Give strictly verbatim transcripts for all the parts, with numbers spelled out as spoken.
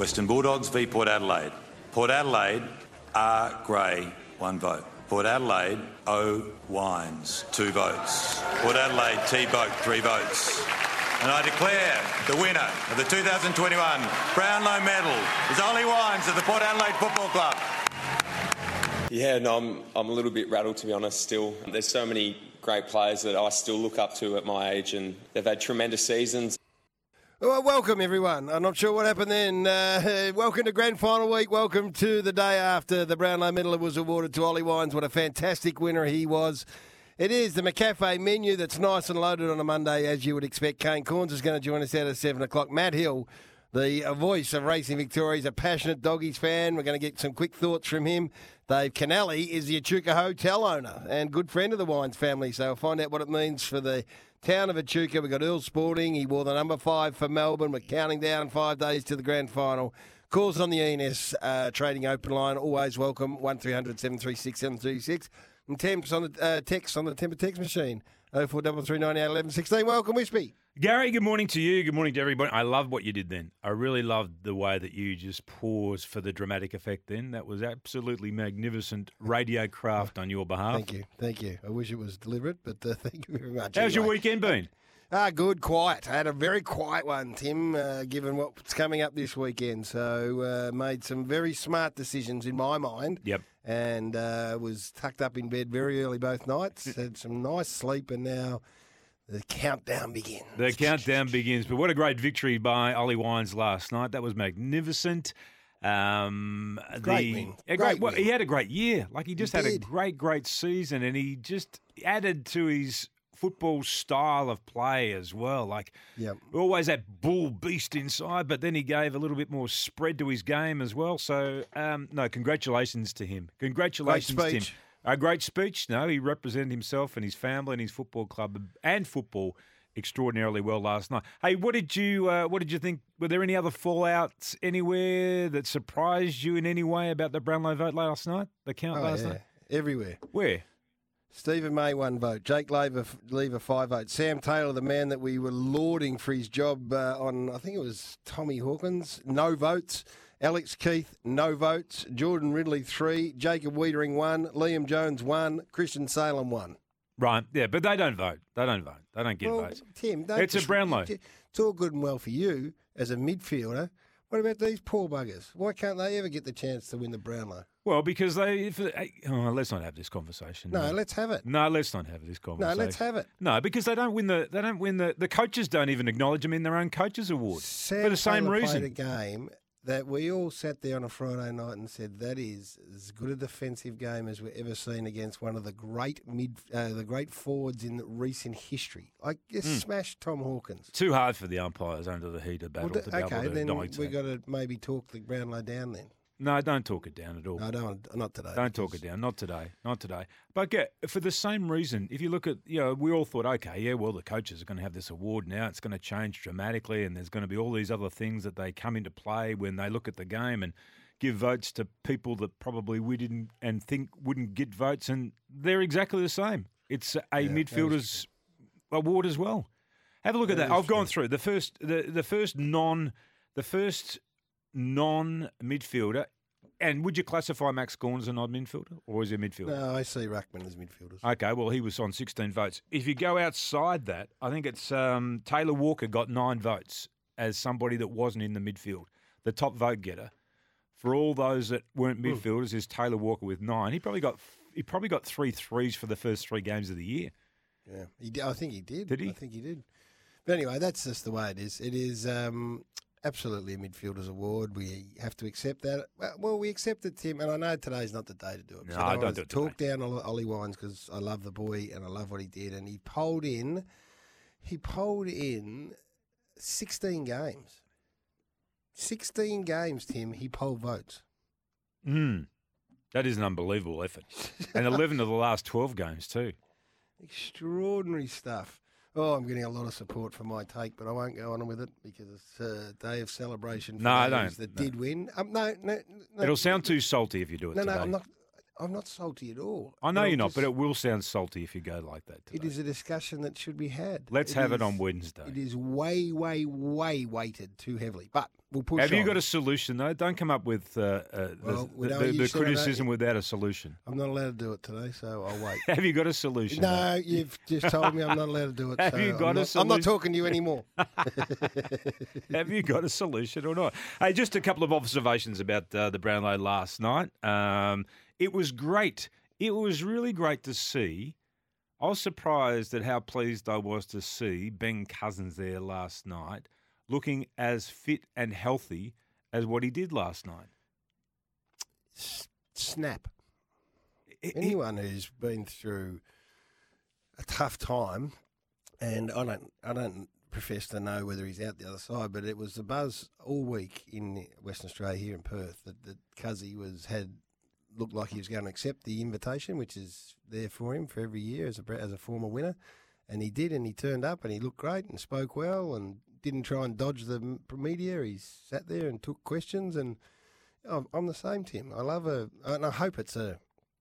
Western Bulldogs v Port Adelaide. Port Adelaide, R. Gray, one vote. Port Adelaide, O. Wines, two votes. Port Adelaide, T. Boak, three votes. And I declare the winner of the two thousand twenty-one Brownlow medal is Ollie Wines of the Port Adelaide Football Club. Yeah, no, I'm, I'm a little bit rattled, to be honest, still. There's so many great players that I still look up to at my age, and they've had tremendous seasons. Well, welcome, everyone. I'm not sure what happened then. Uh, welcome to Grand Final Week. Welcome to the day after the Brownlow medal was awarded to Ollie Wines. What a fantastic winner he was. It is the McCafe menu that's nice and loaded on a Monday, as you would expect. Kane Corns is going to join us out at seven o'clock. Matt Hill, the voice of Racing Victoria, is a passionate Doggies fan. We're going to get some quick thoughts from him. Dave Canali is the Echuca Hotel owner and good friend of the Wines family, so we'll find out what it means for the town of Echuca. We've got Earl Sporting. He wore the number five for Melbourne. We're counting down five days to the grand final. Calls on the E N S uh, trading open line. Always welcome. one three hundred seven three six seven three six. And temps on the uh, text on the Temper text machine. oh four three three nine eight one one one six. Welcome, Wispy. Gary, good morning to you. Good morning to everybody. I love what you did then. I really loved the way that you just paused for the dramatic effect then. That was absolutely magnificent radio craft on your behalf. Thank you. Thank you. I wish it was deliberate, but uh, thank you very much. How's anyway. your weekend been? Ah, good, quiet. I had a very quiet one, Tim, uh, given what's coming up this weekend. So uh, made some very smart decisions in my mind. Yep. And uh, was tucked up in bed very early both nights. Had some nice sleep, and now the countdown begins. The countdown begins. But what a great victory by Ollie Wines last night. That was magnificent. Um, great the, win. A great, Great well, win. He had a great year. Like he just He had a did. great, great season, and he just added to his football style of play as well. Like Yep. always that bull beast inside, but then he gave a little bit more spread to his game as well. So, um, no, congratulations to him. Congratulations Great to him. speech. A great speech. No, he represented himself and his family and his football club and football extraordinarily well last night. Hey, what did you uh, what did you think? Were there any other fallouts anywhere that surprised you in any way about the Brownlow vote last night? The count Oh, last yeah. night? Everywhere. Where? Stephen May, one vote. Jake Lever, Lever, five votes. Sam Taylor, the man that we were lauding for his job uh, on, I think it was Tommy Hawkins, no votes. Alex Keith, no votes. Jordan Ridley, three. Jacob Wiedering, one. Liam Jones, one. Christian Salem, one. Right, yeah, but they don't vote. They don't vote. They don't get Well, votes. Tim, don't It's a just- Brownlow. It's all good and well for you as a midfielder. What about these poor buggers? Why can't they ever get the chance to win the Brownlow? Well, because they. If, oh, let's not have this conversation. No, let's have it. No, let's not have this No, conversation. let's have it. No, because they don't win the. They don't win the. The coaches don't even acknowledge them in their own coaches award Sam for the same Taylor reason. played a game that we all sat there on a Friday night and said that is as good a defensive game as we've ever seen against one of the great mid, uh, the great forwards in recent history. Like just Mm. smashed Tom Hawkins. Too hard for the umpires under the heat of battle Well, to th- be okay, able to then dictate. we got to maybe talk the Brownlow down then. No, don't talk it down at all. No, I don't. want- Not today. Don't talk it down. Not today. Not today. But get for the same reason. If you look at, you know, we all thought, okay, yeah, well, the coaches are going to have this award now. It's going to change dramatically, and there's going to be all these other things that they come into play when they look at the game and give votes to people that probably we didn't and think wouldn't get votes, and they're exactly the same. It's a Yeah, that is midfielders award as well. Have a look at That that. is I've gone true. through the first, the the first non, the first non midfielder. And would you classify Max Gawn as an odd midfielder, or is he a midfielder? No, I see Ruckman as midfielders. Okay, well, he was on sixteen votes. If you go outside that, I think it's um, Taylor Walker got nine votes as somebody that wasn't in the midfield. The top vote getter for all those that weren't midfielders is Taylor Walker with nine. He probably got he probably got three threes for the first three games of the year. Yeah, he did, I think he did. Did he? I think he did. But anyway, that's just the way it is. It is um, absolutely a midfielders award. We have to accept that. Well, well, we accept it, Tim. And I know today's not the day to do it. No, So I don't wanna do it Talk down Ollie Ollie Wines because I love the boy and I love what he did. And he polled in. He polled in sixteen games. Sixteen games, Tim. He polled votes. Mm. That is an unbelievable effort, and eleven of the last twelve games too. Extraordinary stuff. Oh, I'm getting a lot of support for my take, but I won't go on with it because it's a day of celebration for No, I those don't. that No. did win. Um, no, no, no. It'll sound too salty if you do it No, today. no, I'm not. I'm not salty at all. I know But you're I'm not, just- but it will sound salty if you go like that today. it is a discussion that should be had. Let's have it is- on Wednesday. It is way, way, way weighted too heavily. But we'll push Have on. you got a solution, though? Don't come up with uh, uh, Well, the, we know the, you the said I don't- criticism without a solution. I'm not allowed to do it today, so I'll wait. Have you got a solution? though? No, you've just told me I'm not allowed to do it. Have so you got I'm a not, I'm not solution? talking to you anymore. Have you got a solution or not? Hey, just a couple of observations about uh, the Brownlow last night. Um, it was great. It was really great to see. I was surprised at how pleased I was to see Ben Cousins there last night, looking as fit and healthy as what he did last night. S- Snap. It- it- Anyone who's been through a tough time, and I don't, I don't profess to know whether he's out the other side, but it was the buzz all week in Western Australia here in Perth that, that Cuzzy was had looked like he was going to accept the invitation, which is there for him for every year as a as a former winner, and he did, and he turned up, and he looked great and spoke well, and didn't try and dodge the m- media. He sat there and took questions, and I'm, I'm the same, Tim. I love a, and I hope it's a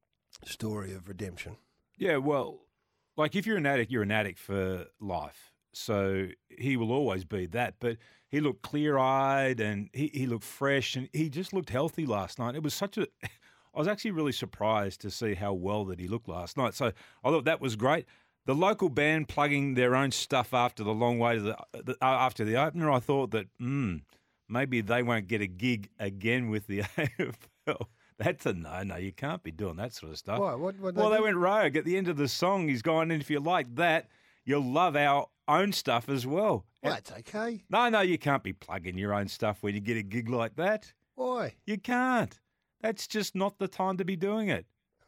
story of redemption. Yeah, well, like if you're an addict, you're an addict for life. So he will always be that. But he looked clear-eyed and he, he looked fresh and he just looked healthy last night. It was such a – I was actually really surprised to see how well that he looked last night. So I thought that was great. The local band plugging their own stuff after the long way to the, the uh, after the opener, I thought that, hmm, maybe they won't get a gig again with the A F L. That's a no, no, you can't be doing that sort of stuff. Why? What? what Well, they do? went rogue. At the end of the song, he's gone, and if you like that, you'll love our own stuff as well. Well, that's okay. No, no, you can't be plugging your own stuff when you get a gig like that. Why? You can't. That's just not the time to be doing it.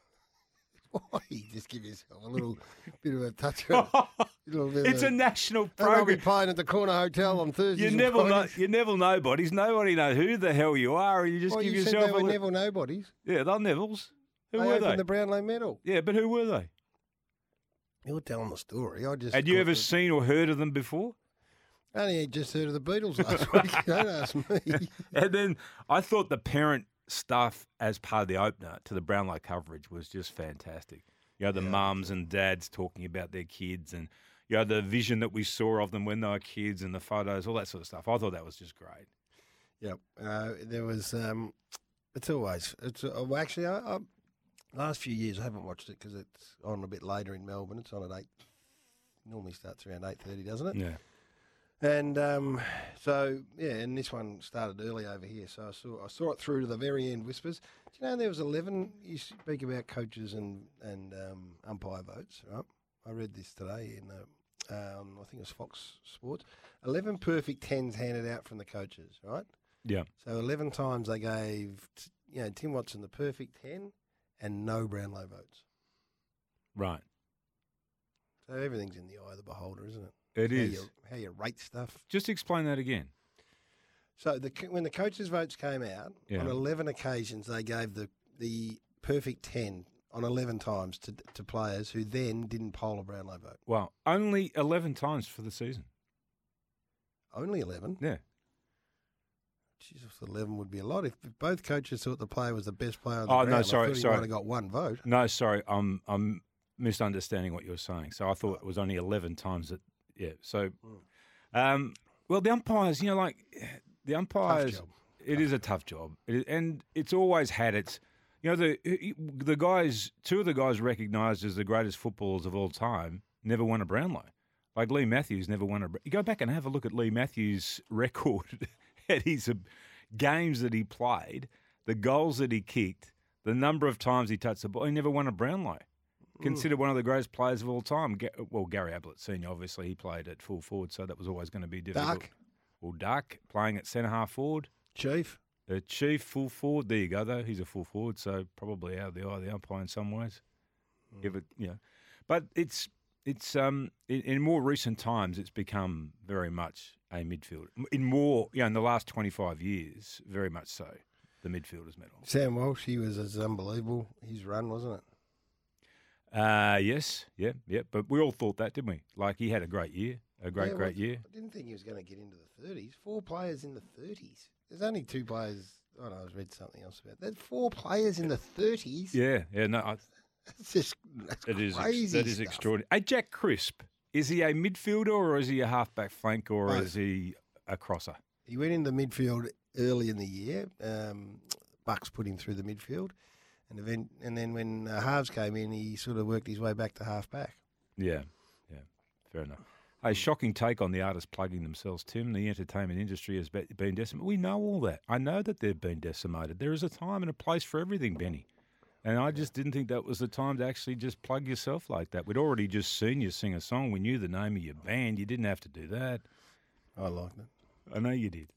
Why? Just give yourself a little bit of a touch. Of, little bit It's of a national And I'll be program. playing at the Corner Hotel on Thursday. You never know. You never know bodies. Nobody knows who the hell you are, and you just Well, give you yourself said they a were li- Neville nobodies. Yeah, they're Nevilles. Who they were opened they? the Brownlow Medal. Yeah, but who were they? You're telling the story. I just Had you caught ever the- seen or heard of them before? I only just heard of the Beatles last week. Don't ask me. And then I thought the parent stuff as part of the opener to the Brownlow coverage was just fantastic. You know, the Yeah. mums and dads talking about their kids and, you know, the vision that we saw of them when they were kids and the photos, all that sort of stuff. I thought that was just great. Yep. Uh, there was. Um, it's always. It's uh, well, actually. I, I, last few years I haven't watched it because it's on a bit later in Melbourne. It's on at eight. Normally starts around eight thirty, doesn't it? Yeah. And um, so yeah, and this one started early over here, so I saw I saw it through to the very end. Whispers. Do you know there was eleven? You speak about coaches and and um, umpire votes, right? I read this today in uh, um, I think it was Fox Sports. Eleven perfect tens handed out from the coaches, right? Yeah. So eleven times they gave t- you know Tim Watson the perfect ten and no Brownlow votes. Right. So everything's in the eye of the beholder, isn't it? It how is. You, how you rate stuff. Just explain that again. So the co- when the coaches' votes came out, Yeah. on eleven occasions they gave the the perfect ten on eleven times to to players who then didn't poll a Brownlow vote. Well, only eleven times for the season. Only eleven. Yeah. Jesus, eleven would be a lot. If both coaches thought the player was the best player on the Oh, ground, no, I sorry, thought he sorry. might have got one vote. No, sorry, I'm I'm misunderstanding what you were saying. So I thought it was only eleven times that. Yeah. So, um, well, the umpires, you know, like the umpires, job. it is a tough job, it, and it's always had its. You know, the the guys, two of the guys recognised as the greatest footballers of all time, never won a Brownlow. Like Lee Matthews never won a. You go back and have a look at Lee Matthews' record at his uh, games that he played, the goals that he kicked, the number of times he touched the ball. He never won a Brownlow. Considered one of the greatest players of all time. Ga- Well, Gary Ablett Senior, obviously, he played at full forward, so that was always going to be difficult. Dark. Well, Dark playing at centre half forward. Chief. The Chief full forward. There you go, though. He's a full forward, so probably out of the eye of the umpire in some ways. Give it, you know, but it's it's um in, in more recent times it's become very much a midfield. In more, you know, in the last twenty five years, very much so. The midfielders medal. Sam Walsh, he was as unbelievable. His run, wasn't it? Uh yes, yeah, yeah. But we all thought that, didn't we? Like he had a great year, a great, Yeah, great well, year. I didn't think he was going to get into the thirties. Four players in the thirties. There's only two players. Oh no, I read something else about that. Four players in the thirties. Yeah, yeah. No, I, That's just that's it is. ex- crazy. That is stuff. extraordinary. Hey, Jack Crisp, is he a midfielder or is he a halfback flank or Both. is he a crosser? He went in the midfield early in the year. Um, Bucks put him through the midfield. And, event, and then when uh, halves came in, he sort of worked his way back to half back. Yeah, yeah, fair enough. Hey, shocking take on the artists plugging themselves, Tim. The entertainment industry has be- been decimated. We know all that. I know that they've been decimated. There is a time and a place for everything, Benny. And I just didn't think that was the time to actually just plug yourself like that. We'd already just seen you sing a song. We knew the name of your band. You didn't have to do that. I liked it. I know you did.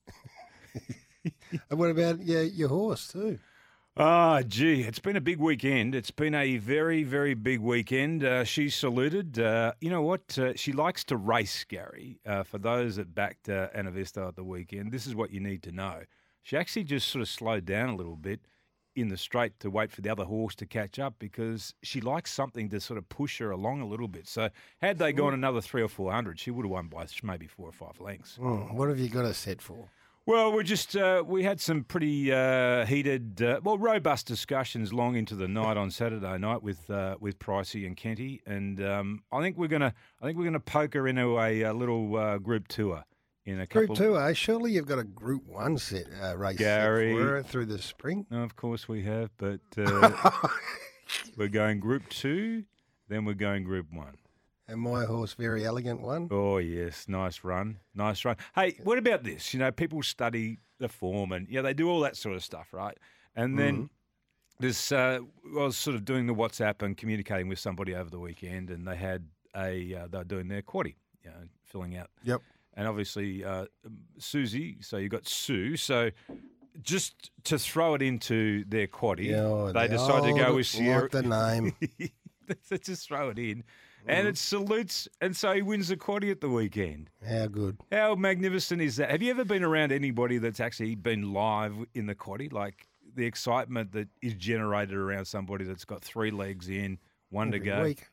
And what about your, your horse too? Ah, gee, it's been a big weekend. It's been a very, very big weekend. Uh, she saluted. Uh, you know what? Uh, she likes to race, Gary. Uh, for those that backed uh, Anavisto at the weekend, this is what you need to know. She actually just sort of slowed down a little bit in the straight to wait for the other horse to catch up because she likes something to sort of push her along a little bit. So had they gone another three or four hundred, she would have won by maybe four or five lengths. Mm, what have you got her set for? Well, we just uh, we had some pretty uh, heated, uh, well, robust discussions long into the night on Saturday night with uh, with Pricey and Kenty, and um, I think we're gonna I think we're gonna poke her into a, a little uh, group tour in a couple. Group two, eh? Surely you've got a Group One set uh, race Gary, set for her through the spring. No, of course we have, but uh, we're going Group Two, then we're going Group One. And my horse, Very Elegant One. Oh, yes. Nice run. Nice run. Hey, what about this? You know, people study the form and, yeah, they do all that sort of stuff, right? And then mm. this, uh, I was sort of doing the WhatsApp and communicating with somebody over the weekend, and they had a, uh, they were doing their quaddie, you know, filling out. Yep. And obviously, uh, Susie, so you got Sue. So just to throw it into their quaddie, yeah, they decided to go with Sierra. Like the name. They just throw it in. And it salutes, and so he wins the quaddie at the weekend. How good. How magnificent is that? Have you ever been around anybody that's actually been live in the quaddie? Like the excitement that is generated around somebody that's got three legs in, one Every to go. Week.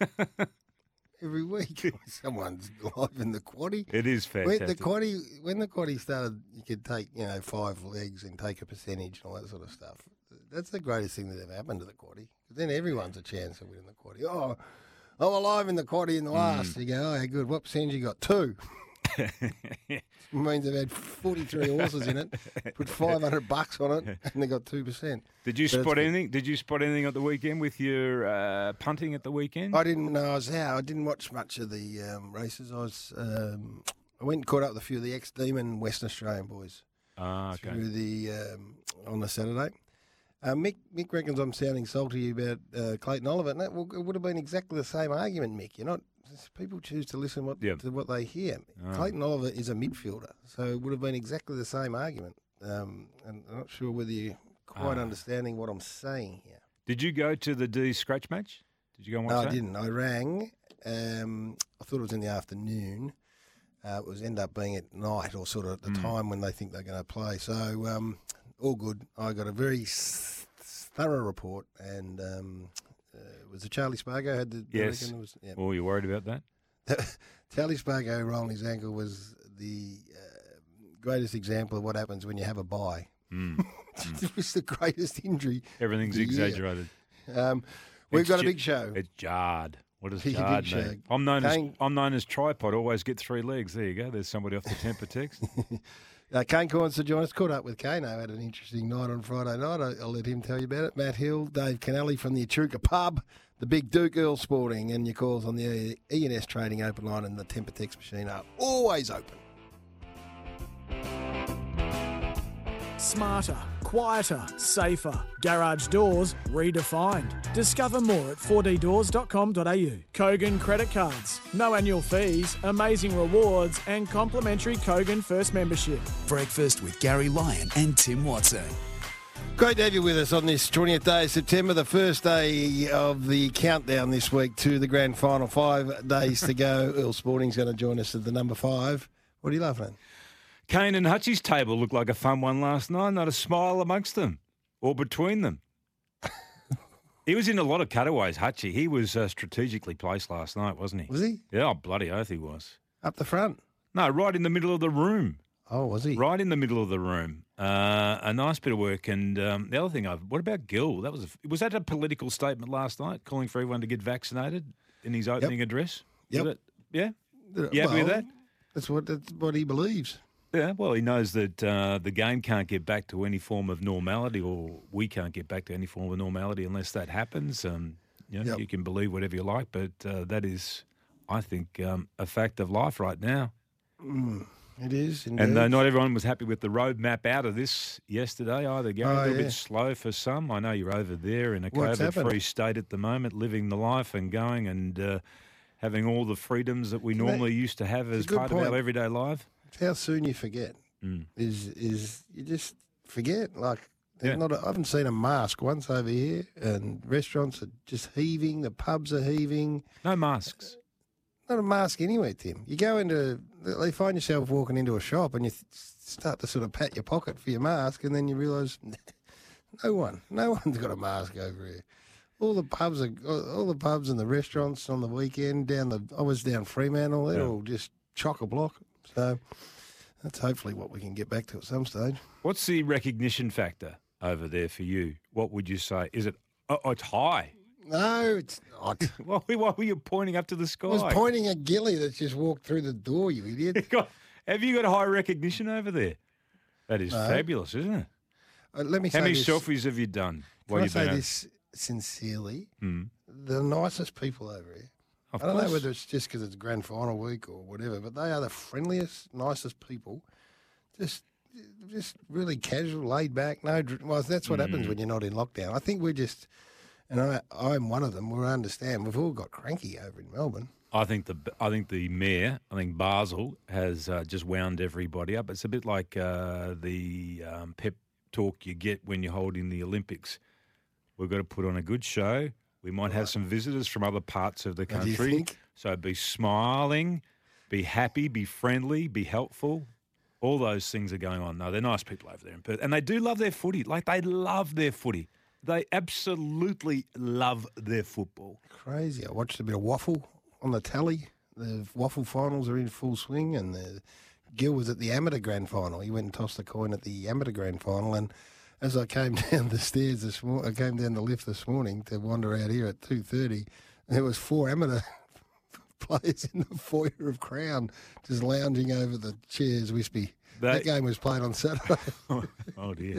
Every week. Someone's live in the quaddie. It is fantastic. When the quaddie, when the quaddie started, you could take, you know, five legs and take a percentage and all that sort of stuff. That's the greatest thing that ever happened to the quaddie. Because then everyone's a chance of winning the quaddie. Oh, I'm alive in the quaddie in the last. Mm. You go, oh, yeah, good. What percentage you got? Two. It means they've had forty-three horses in it, put five hundred bucks on it, and they got two percent. Did you so spot anything? Did you spot anything at the weekend with your uh, punting at the weekend? I didn't know I was out. I didn't watch much of the um, races. I was. Um, I went and caught up with a few of the ex-Demon Western Australian boys. Ah, okay. Through the um, on the Saturday. Uh, Mick, Mick reckons I'm sounding salty about uh, Clayton Oliver, and that well, it would have been exactly the same argument, Mick. You're not people choose to listen what, yep. to what they hear. Oh. Clayton Oliver is a midfielder, so it would have been exactly the same argument. Um, and I'm not sure whether you're quite oh. understanding what I'm saying here. Did you go to the D scratch match? Did you go and watch no, that? I didn't. I rang. Um, I thought it was in the afternoon. Uh, it was end up being at night or sort of at the mm. time when they think they're going to play. So um, all good. I got a very s- thorough report, and um, uh, was it Charlie Spargo had the? Yes. It was, yeah. Oh, you worried about that? Charlie Spargo rolling his ankle was the uh, greatest example of what happens when you have a bye. Mm. It was the greatest injury. Everything's exaggerated. Um, we've it's got a j- big show. It's jarred. What does He's jarred big mean? show. I'm known Kane, as I'm known as tripod. Always get three legs. There you go. There's somebody off the temper text. uh, Kane Corns to join us. Caught up with Kane. I had an interesting night on Friday night. I, I'll let him tell you about it. Matt Hill, Dave Canelli from the Echuca Pub, the Big Duke Earl Sporting, and your calls on the E and S Trading Open Line and the Temper Text machine are always open. Smarter, quieter, safer. Garage doors redefined. Discover more at four d doors dot com dot a u. Kogan credit cards. No annual fees, amazing rewards and complimentary Kogan First membership. Breakfast with Gary Lyon and Tim Watson. Great to have you with us on this twentieth day of September, the first day of the countdown this week to the grand final. Five days to go. Earl Sporting's going to join us at the number five. What are you laughing at? Kane and Hutchie's table looked like a fun one last night. Not a smile amongst them or between them. He was in a lot of cutaways, Hutchie. He was uh, strategically placed last night, wasn't he? Was he? Yeah, oh, bloody oath he was. Up the front? No, right in the middle of the room. Oh, was he? Right in the middle of the room. Uh, a nice bit of work. And um, the other thing, I've, what about Gill? That was a, was that a political statement last night, calling for everyone to get vaccinated in his opening yep. address? Yep. It, yeah? You happy well, with that? That's what that's what he believes. Yeah, well, he knows that uh, the game can't get back to any form of normality, or we can't get back to any form of normality unless that happens. Um, you know, Yep. you can believe whatever you like, but uh, that is, I think, um, a fact of life right now. Mm, it is, indeed. And uh, not everyone was happy with the roadmap out of this yesterday either, Gary. Oh, a little yeah. bit slow for some. I know you're over there in a What's COVID-free happened? state at the moment, living the life and going and uh, having all the freedoms that we That- normally used to have it's a as good part of point. our everyday life. It's how soon you forget. Mm. Is is you just forget? Like, there's Yeah. not. A, I haven't seen a mask once over here, and restaurants are just heaving. The pubs are heaving. No masks. Not a mask anywhere, Tim. You go into, you find yourself walking into a shop, and you th- start to sort of pat your pocket for your mask, and then you realise no one, no one's got a mask over here. All the pubs are, all the pubs and the restaurants on the weekend down the. I was down Fremantle. They're Yeah. all just chock a block. So that's hopefully what we can get back to at some stage. What's the recognition factor over there for you? What would you say? Is it, oh, oh, it's high. No, it's not. Why, why were you pointing up to the sky? I was pointing at Gilly that's just walked through the door, you idiot. Have you got high recognition over there? That is No. fabulous, isn't it? Uh, let me How say many this. selfies have you done? Can while I you've say been out? this sincerely? Hmm. The nicest people over here. Of I don't course. know whether it's just because it's grand final week or whatever, but they are the friendliest, nicest people. Just, just really casual, laid back. No, dr- well, that's what Mm. happens when you're not in lockdown. I think we're just, and I, I'm one of them. We understand. We've all got cranky over in Melbourne. I think the I think the mayor, I think Basel, has uh, just wound everybody up. It's a bit like uh, the um, pep talk you get when you're holding the Olympics. We've got to put on a good show. We might have some visitors from other parts of the What do you country. think? So be smiling, be happy, be friendly, be helpful. All those things are going on. No, they're nice people over there in Perth. And they do love their footy. Like, they love their footy. They absolutely love their football. Crazy. I watched a bit of waffle on the tally. The waffle finals are in full swing, and the, Gil was at the amateur grand final. He went and tossed the coin at the amateur grand final, and as I came down the stairs this morning, I came down the lift this morning to wander out here at two thirty, there was four amateur players in the foyer of Crown just lounging over the chairs, wispy. They- That game was played on Saturday. Oh, oh dear.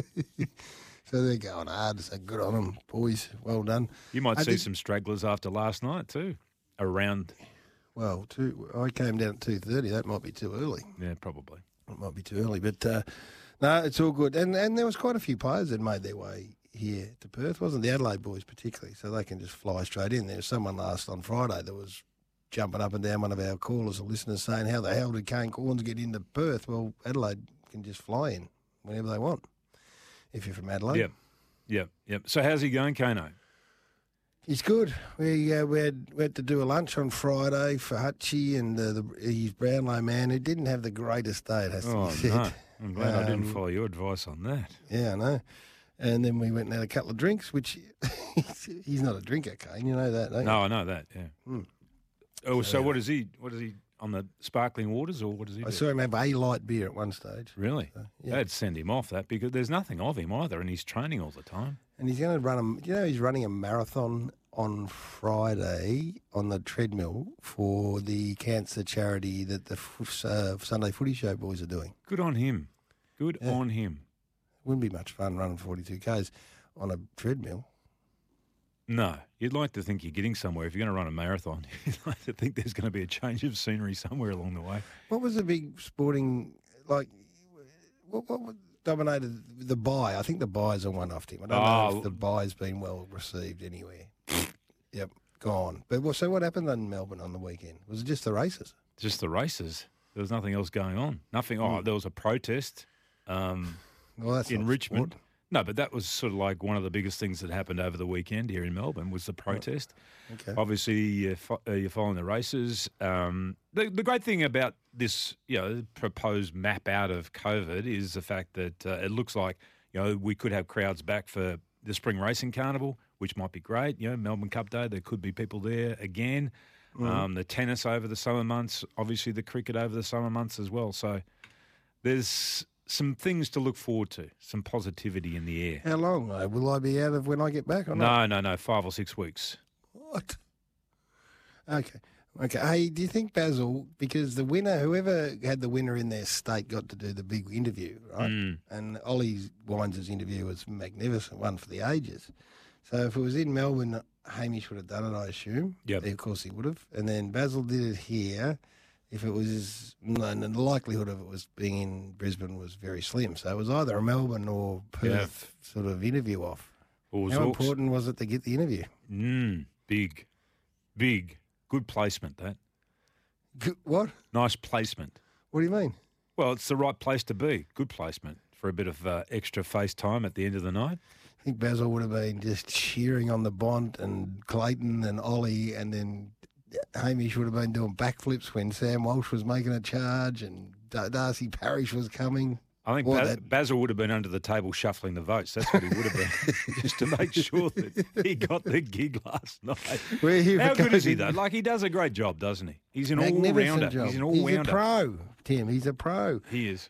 So they're going hard. So good on them, boys. Well done. You might I see think- some stragglers after last night too. Around, Well, two, I came down at two thirty. That might be too early. yeah, probably. It might be too early, but uh, no, it's all good. And and there was quite a few players that made their way here to Perth, wasn't the Adelaide boys particularly? So they can just fly straight in. There was someone last on Friday that was jumping up and down, one of our callers or listeners, saying, how the hell did Kane Corns get into Perth? Well, Adelaide can just fly in whenever they want if you're from Adelaide. Yep, yep, yep. So how's he going, Kano? He's good. We uh, we, had, we had to do a lunch on Friday for Hutchie and uh, the, his Brownlow man, who didn't have the greatest day, it has to Oh, be said. no. I'm glad I didn't Um, follow your advice on that. Yeah, I know. And then we went and had a couple of drinks, which he's not a drinker, Kane. You know that, don't you? No, I know that, yeah. Hmm. Oh, so what is he, what is he, on the sparkling waters, or what does he I do? saw him have a light beer at one stage. Really? yeah. That'd send him off, that, because there's nothing of him either, and he's training all the time. And he's going to run a, you know, he's running a marathon on Friday on the treadmill for the cancer charity that the f- uh, Sunday Footy Show boys are doing. Good on him. Good Yeah. on him. Wouldn't be much fun running forty-two kays on a treadmill. No, you'd like to think you're getting somewhere. If you're going to run a marathon, you'd like to think there's going to be a change of scenery somewhere along the way. What was the big sporting, like, what, what dominated the buy? I think the buys are one off him. I don't know Oh. if the buy's been well received anywhere. Yep, gone. But what, so what happened in Melbourne on the weekend? Was it just the races? Just the races. There was nothing else going on. Nothing. Oh, there was a protest um, Well, that's in not Richmond. sport. No, but that was sort of like one of the biggest things that happened over the weekend here in Melbourne was the protest. Okay. Obviously, you're, fo- uh, you're following the races. Um, the, the great thing about this, you know, proposed map out of COVID is the fact that uh, it looks like, you know, we could have crowds back for the Spring Racing Carnival, which might be great. You know, Melbourne Cup Day, there could be people there again. Um, the tennis over the summer months, obviously the cricket over the summer months as well. So there's some things to look forward to, some positivity in the air. How long, though? Will I be out of when I get back or not? No, no, no, five or six weeks. What? Okay. Okay. Hey, do you think Basil, because the winner, whoever had the winner in their state got to do the big interview, right? Mm. And Ollie Wines' interview was a magnificent one for the ages. So if it was in Melbourne, Hamish would have done it, I assume. Yep. Of course he would have. And then Basil did it here. If it was, and the likelihood of it was being in Brisbane was very slim. So it was either a Melbourne or Perth sort of interview off. Or How Zorks. important was it to get the interview? Mm, big, big. Good placement, that. Good- What? Nice placement. What do you mean? Well, it's the right place to be. Good placement for a bit of uh, extra face time at the end of the night. I think Basil would have been just cheering on the Bont and Clayton and Ollie, and then Hamish would have been doing backflips when Sam Walsh was making a charge and Dar- Darcy Parish was coming. I think Or Ba- that- Basil would have been under the table shuffling the votes. That's what he would have been, just to make sure that he got the gig last night. Where he How good is he, goes- though? Like, he does a great job, doesn't he? He's an Magnificent all-rounder. job. He's an He's a all-rounder. pro, Tim. He's a pro. He is.